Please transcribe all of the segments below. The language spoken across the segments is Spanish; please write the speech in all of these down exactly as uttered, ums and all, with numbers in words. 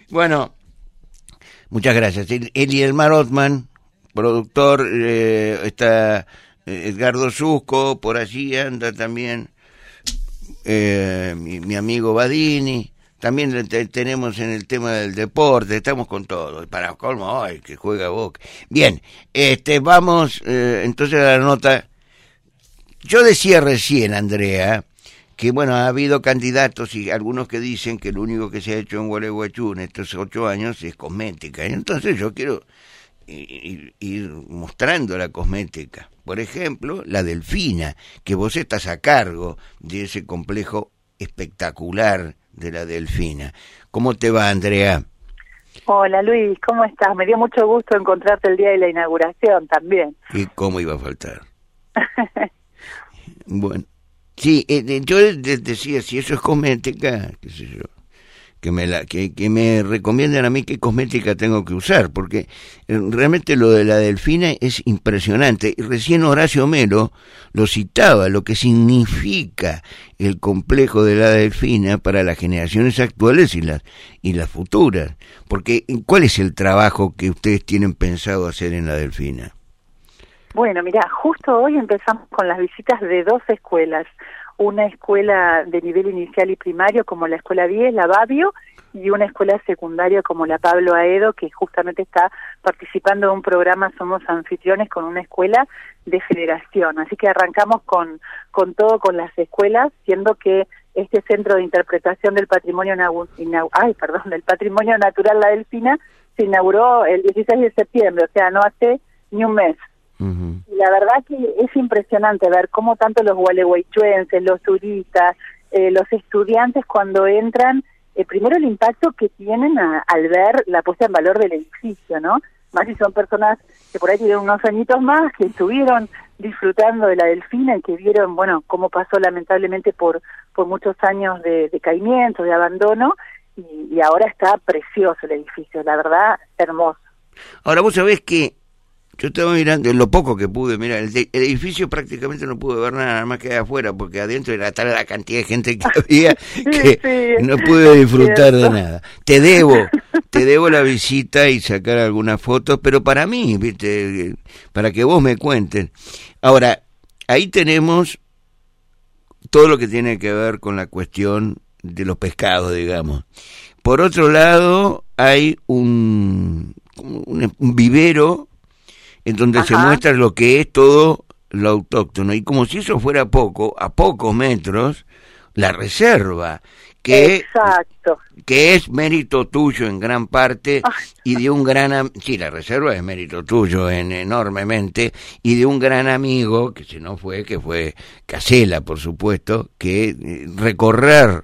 Bueno, muchas gracias. Eli Elmar Othman, productor, eh, está Edgardo Susco, por allí anda también, eh, mi, mi amigo Badini. También te, tenemos en el tema del deporte, estamos con todo. Para colmo, ay, que juega Boca. Bien, este, vamos eh, entonces a la nota. Yo decía recién, Andrea, que bueno, ha habido candidatos y algunos que dicen que lo único que se ha hecho en Gualeguaychú en estos ocho años es cosmética. Y entonces yo quiero ir, ir mostrando la cosmética. Por ejemplo, la Delfina, que vos estás a cargo de ese complejo espectacular de la Delfina. ¿Cómo te va, Andrea? Hola, Luis, ¿cómo estás? Me dio mucho gusto encontrarte el día de la inauguración también. ¿Y cómo iba a faltar? Bueno, sí, eh, yo decía, si eso es cosmética, qué sé yo, que me la que, que me recomienden a mí qué cosmética tengo que usar, porque realmente lo de la Delfina es impresionante. Y recién Horacio Melo lo citaba, lo que significa el complejo de la Delfina para las generaciones actuales y las y las futuras. Porque ¿cuál es el trabajo que ustedes tienen pensado hacer en la Delfina? Bueno, mira, justo hoy empezamos con las visitas de dos escuelas. Una escuela de nivel inicial y primario como la Escuela diez, la Babio, y una escuela secundaria como la Pablo Aedo, que justamente está participando de un programa Somos Anfitriones con una escuela de federación. Así que arrancamos con, con todo con las escuelas, siendo que este centro de interpretación del patrimonio inaug inaug ay, perdón, del patrimonio natural La Delfina se inauguró el dieciséis de septiembre, o sea, no hace ni un mes. Uh-huh. Y la verdad que es impresionante ver cómo tanto los gualeguaychuenses, los turistas, eh, los estudiantes cuando entran, eh, primero el impacto que tienen a, al ver la puesta en valor del edificio, ¿no? Más si son personas que por ahí tienen unos añitos más, que estuvieron disfrutando de la Delfina y que vieron, bueno, cómo pasó lamentablemente por por muchos años de decaimiento, de abandono, y, y ahora está precioso el edificio, la verdad, hermoso. Ahora vos sabés que yo estaba mirando, lo poco que pude, mira, el, de, el edificio prácticamente no pude ver nada, nada más que de afuera, porque adentro era tal la cantidad de gente que había que sí, no pude disfrutar de nada. Te debo, te debo la visita y sacar algunas fotos, pero para mí, viste, para que vos me cuentes. Ahora, ahí tenemos todo lo que tiene que ver con la cuestión de los pescados, digamos. Por otro lado, hay un, un, un vivero en donde Ajá. se muestra lo que es todo lo autóctono. Y como si eso fuera poco, a pocos metros, la reserva, que, Exacto. que es mérito tuyo en gran parte, Ay. y de un gran... Sí, la reserva es mérito tuyo en, enormemente, y de un gran amigo, que si no fue, que fue Casela, por supuesto, que recorrer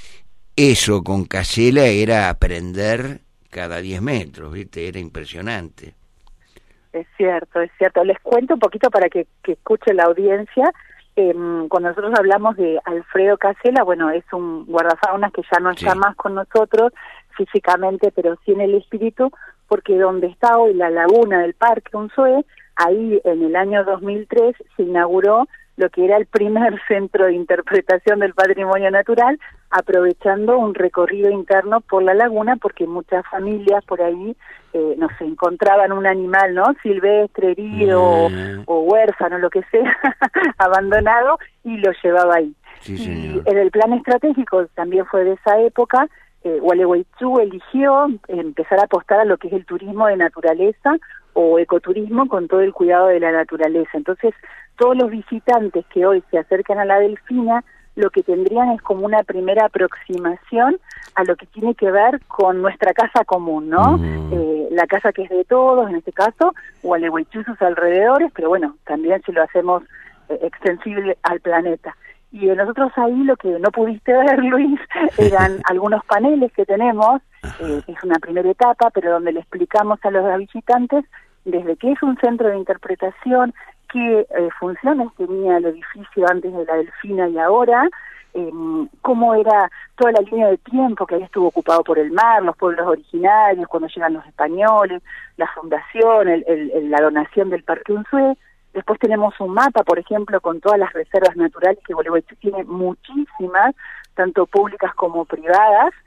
eso con Casela era aprender cada diez metros, ¿viste? Era impresionante. Es cierto, es cierto. Les cuento un poquito para que, que escuche la audiencia. Eh, cuando nosotros hablamos de Alfredo Casela, bueno, es un guardafaunas que ya no está sí. más con nosotros físicamente, pero sí en el espíritu, porque donde está hoy la laguna del Parque Unzué, ahí en el año dos mil tres se inauguró lo que era el primer centro de interpretación del patrimonio natural, aprovechando un recorrido interno por la laguna, porque muchas familias por ahí, eh, no sé, encontraban un animal, ¿no?, silvestre, herido, mm. o, o huérfano, lo que sea, abandonado, y lo llevaba ahí. Sí, y en el plan estratégico, también fue de esa época, eh, Gualeguaychú eligió empezar a apostar a lo que es el turismo de naturaleza, o ecoturismo con todo el cuidado de la naturaleza. Entonces, todos los visitantes que hoy se acercan a la Delfina, lo que tendrían es como una primera aproximación a lo que tiene que ver con nuestra casa común, ¿no? Mm. Eh, la casa que es de todos, en este caso, Gualeguaychú y sus alrededores, pero bueno, también si lo hacemos eh, extensible al planeta. Y eh, nosotros ahí lo que no pudiste ver, Luis, eran algunos paneles que tenemos, eh, es una primera etapa, pero donde le explicamos a los visitantes desde qué es un centro de interpretación, qué eh, funciones tenía el edificio antes de la Delfina y ahora, eh, cómo era toda la línea de tiempo que ahí estuvo ocupado por el mar, los pueblos originarios, cuando llegan los españoles, la fundación, el, el, el, la donación del Parque Unzué. Después tenemos un mapa, por ejemplo, con todas las reservas naturales, que Gualeguaychú tiene muchísimas, tanto públicas como privadas,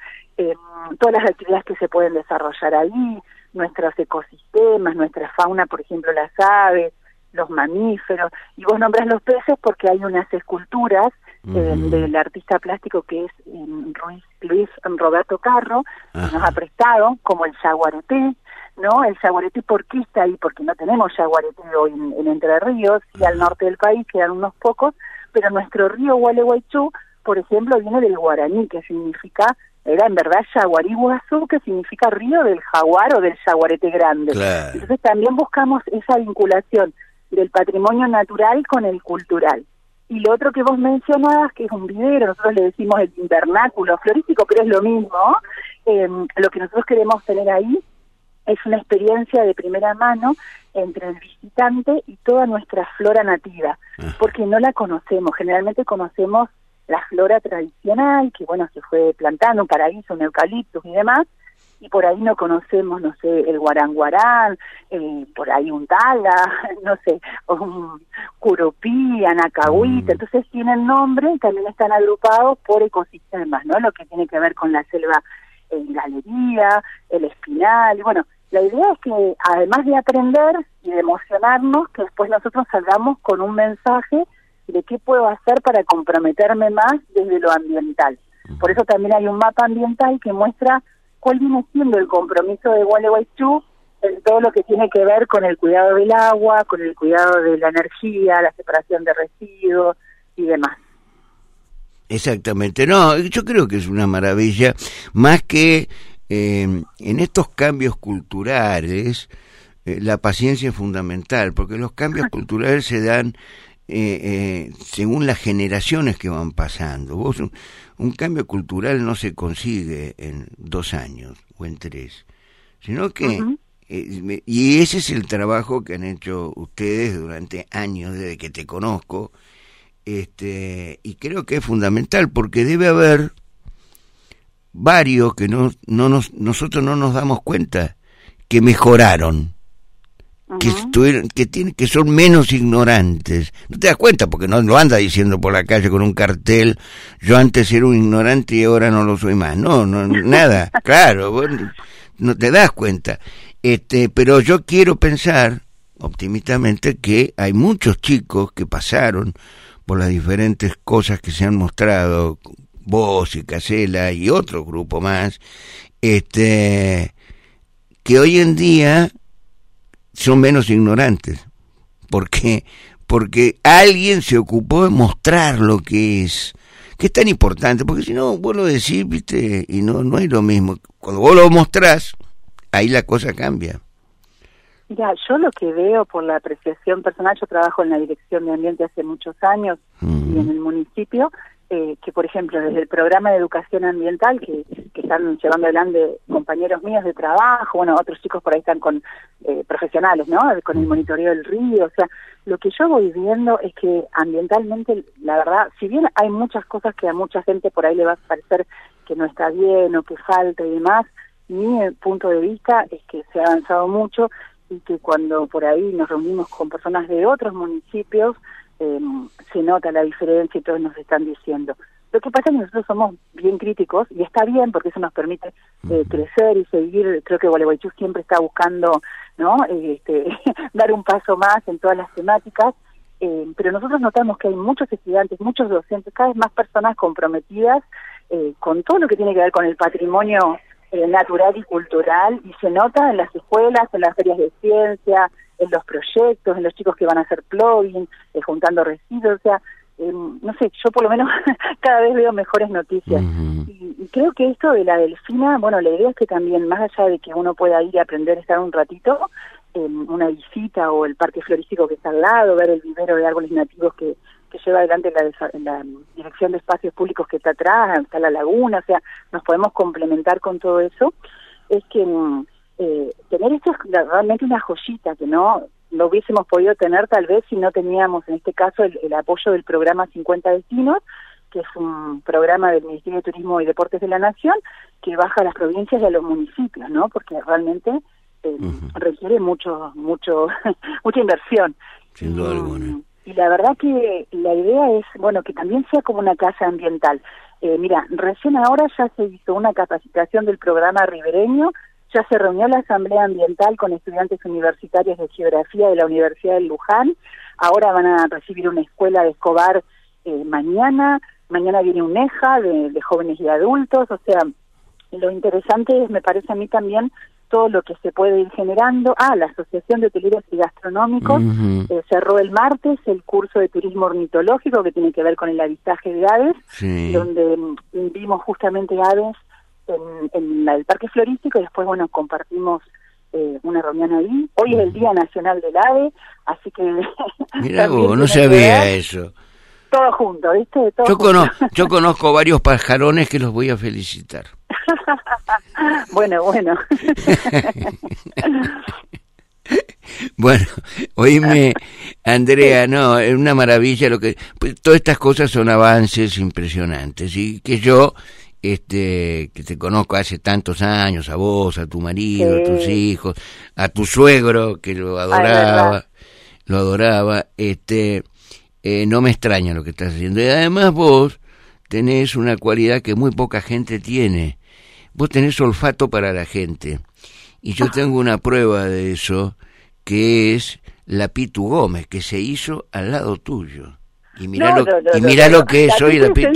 eh, todas las actividades que se pueden desarrollar ahí, nuestros ecosistemas, nuestra fauna, por ejemplo, las aves, los mamíferos, y vos nombrás los peces porque hay unas esculturas uh-huh. eh, del artista plástico que es eh, Luis, Luis Roberto Carro, uh-huh. que nos ha prestado, como el yaguareté, ¿no? El yaguareté, ¿por qué está ahí? Porque no tenemos yaguareté hoy en, en Entre Ríos, y al norte del país quedan unos pocos, pero nuestro río Gualeguaychú, por ejemplo, viene del guaraní, que significa, era en verdad Yaguariguazú, que significa río del jaguar o del yaguareté grande. Claro. Entonces también buscamos esa vinculación del patrimonio natural con el cultural. Y lo otro que vos mencionabas, que es un vivero, nosotros le decimos el invernáculo florístico, pero es lo mismo, eh, lo que nosotros queremos tener ahí es una experiencia de primera mano entre el visitante y toda nuestra flora nativa, porque no la conocemos. Generalmente conocemos la flora tradicional, que bueno, se fue plantando, un paraíso, un eucaliptus y demás, y por ahí no conocemos, no sé, el guaranguarán, eh, por ahí un tala, no sé, un curupí, anacahuita, mm. entonces tienen nombre y también están agrupados por ecosistemas, ¿no? Lo que tiene que ver con la selva en galería, el espinal, y bueno, la idea es que además de aprender y de emocionarnos, que después nosotros salgamos con un mensaje de qué puedo hacer para comprometerme más desde lo ambiental. Por eso también hay un mapa ambiental que muestra cuál viene siendo el compromiso de Gualeguaychú en todo lo que tiene que ver con el cuidado del agua, con el cuidado de la energía, la separación de residuos y demás. Exactamente, no, yo creo que es una maravilla, más que eh, en estos cambios culturales, eh, la paciencia es fundamental, porque los cambios culturales se dan eh, eh, según las generaciones que van pasando. Vos un, un cambio cultural no se consigue en dos años o en tres, sino que uh-huh. eh, y ese es el trabajo que han hecho ustedes durante años desde que te conozco, este y creo que es fundamental porque debe haber varios que no no nos nosotros no nos damos cuenta que mejoraron. Que, estuvieron, que tienen que son menos ignorantes. No te das cuenta porque no lo anda diciendo por la calle con un cartel, yo antes era un ignorante y ahora no lo soy más. No, no nada, claro, vos no te das cuenta. Este, pero yo quiero pensar optimistamente que hay muchos chicos que pasaron por las diferentes cosas que se han mostrado, vos y Casella y otro grupo más, este que hoy en día son menos ignorantes, porque porque alguien se ocupó de mostrar lo que es, que es tan importante, porque si no, vos lo decís, viste, y no no es lo mismo. Cuando vos lo mostrás, ahí la cosa cambia. Mira, yo lo que veo por la apreciación personal, yo trabajo en la Dirección de Ambiente hace muchos años mm. y en el municipio, eh, que por ejemplo desde el programa de educación ambiental que, que están llevando adelante compañeros míos de trabajo, bueno, otros chicos por ahí están con eh, profesionales, ¿no? Con el monitoreo del río, o sea, lo que yo voy viendo es que ambientalmente, la verdad, si bien hay muchas cosas que a mucha gente por ahí le va a parecer que no está bien o que falta y demás, mi punto de vista es que se ha avanzado mucho y que cuando por ahí nos reunimos con personas de otros municipios, eh, se nota la diferencia y todos nos están diciendo. Lo que pasa es que nosotros somos bien críticos, y está bien porque eso nos permite eh, crecer y seguir. Creo que Gualeguaychú siempre está buscando, ¿no? Este, dar un paso más en todas las temáticas, eh, pero nosotros notamos que hay muchos estudiantes, muchos docentes, cada vez más personas comprometidas eh, con todo lo que tiene que ver con el patrimonio eh, natural y cultural, y se nota en las escuelas, en las ferias de ciencia, en los proyectos, en los chicos que van a hacer plugin, eh, juntando residuos, o sea, eh, no sé, yo por lo menos cada vez veo mejores noticias. Uh-huh. y, y creo que esto de la delfina, bueno, la idea es que también, más allá de que uno pueda ir y aprender a estar un ratito, en una visita o el parque florístico que está al lado, ver el vivero de árboles nativos que, que lleva adelante la, la Dirección de Espacios Públicos que está atrás, está la laguna, o sea, nos podemos complementar con todo eso, es que eh, tener esto es realmente una joyita que no lo hubiésemos podido tener tal vez si no teníamos en este caso el, el apoyo del programa cincuenta Destinos, que es un programa del Ministerio de Turismo y Deportes de la Nación que baja a las provincias y a los municipios, ¿no? Porque realmente eh, uh-huh. requiere mucho mucho mucha inversión. Sin duda alguna. y la verdad que la idea es, bueno, que también sea como una casa ambiental. Eh, mira, recién ahora ya se hizo una capacitación del programa ribereño, ya se reunió la asamblea ambiental con estudiantes universitarios de geografía de la Universidad de Luján, ahora van a recibir una escuela de Escobar eh, mañana, mañana viene un EJA de, de jóvenes y adultos, o sea, lo interesante es, me parece a mí también, todo lo que se puede ir generando. Ah, la Asociación de Hoteleros y Gastronómicos uh-huh. eh, cerró el martes el curso de turismo ornitológico que tiene que ver con el avistaje de aves, sí. donde um, vimos justamente aves en, en el Parque Florístico y después, bueno, compartimos eh, una reunión ahí. Hoy es el Día Nacional del Ave, así que... Mirá vos, no sabía eso. Todo junto, ¿viste? Todo yo, junto. Cono- yo conozco varios pajarones que los voy a felicitar. Bueno, bueno. Bueno, oíme, Andrea, no, es una maravilla lo que... Pues, todas estas cosas son avances impresionantes, y que yo, este, que te conozco hace tantos años, a vos, a tu marido, sí. a tus hijos, a tu suegro, que lo adoraba, Ay, lo adoraba, este, eh, no me extraña lo que estás haciendo. Y además vos tenés una cualidad que muy poca gente tiene. Vos tenés olfato para la gente, y yo tengo una prueba de eso, que es la Pitu Gómez, que se hizo al lado tuyo. Y mirá, no, lo, no, no, y mirá no, lo que no. es hoy la Pitu.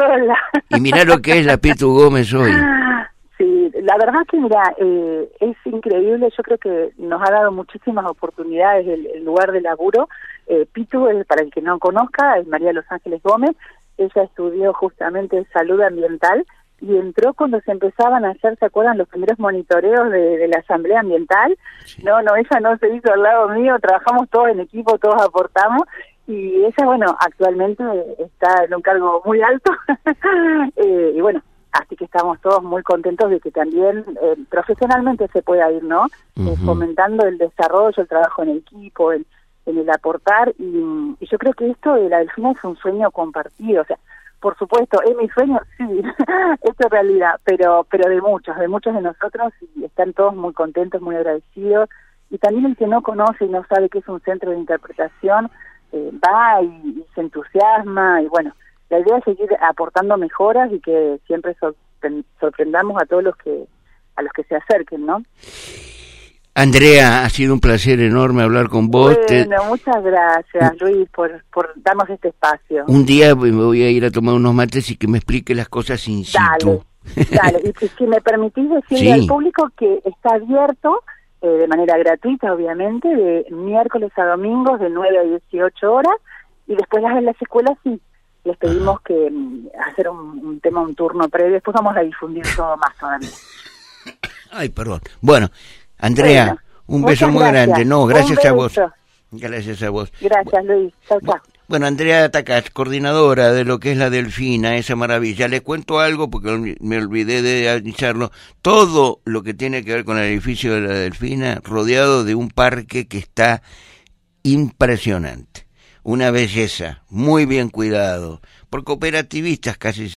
Y mirá lo que es la Pitu Gómez hoy. Sí, la verdad que mira, eh, es increíble, yo creo que nos ha dado muchísimas oportunidades el, el lugar de laburo. Eh, Pitu, eh, para el que no conozca, es María Los Ángeles Gómez, ella estudió justamente salud ambiental, y entró cuando se empezaban a hacer, ¿se acuerdan? Los primeros monitoreos de, de la Asamblea Ambiental. Sí. No, no, ella no se hizo al lado mío, trabajamos todos en equipo, todos aportamos, y ella, bueno, actualmente está en un cargo muy alto, eh, y bueno, así que estamos todos muy contentos de que también eh, profesionalmente se pueda ir, ¿no? Uh-huh. Eh, fomentando el desarrollo, el trabajo en equipo, el, en el aportar, y, y yo creo que esto de la Delfina es un sueño compartido, o sea, por supuesto, es mi sueño, sí, esto es realidad, pero pero de muchos, de muchos de nosotros, y están todos muy contentos, muy agradecidos, y también el que no conoce y no sabe que es un centro de interpretación, eh, va y, y se entusiasma, y bueno, la idea es seguir aportando mejoras y que siempre sorpre- sorprendamos a todos los que a los que se acerquen, ¿no? Andrea, ha sido un placer enorme hablar con vos. Bueno, Te... muchas gracias, Luis, por, por darnos este espacio. Un día me voy a ir a tomar unos mates y que me explique las cosas in situ. Dale, dale. Y, y si me permitís decirle sí. al público que está abierto, eh, de manera gratuita, obviamente, de miércoles a domingos, de nueve a dieciocho horas, y después las de las escuelas sí. Les pedimos Ajá. que um, hacer un, un tema, un turno previo, después vamos a difundir todo más todavía. Ay, perdón. Bueno, Andrea, bueno, un beso muy gracias. grande. No, gracias a vos. Gracias a vos. Gracias, Luis. Chau, chau. Bueno, Andrea Takacs, coordinadora de lo que es la Delfina, esa maravilla. Les cuento algo porque me olvidé de avisarlo. Todo lo que tiene que ver con el edificio de la Delfina, rodeado de un parque que está impresionante. Una belleza, muy bien cuidado, por cooperativistas casi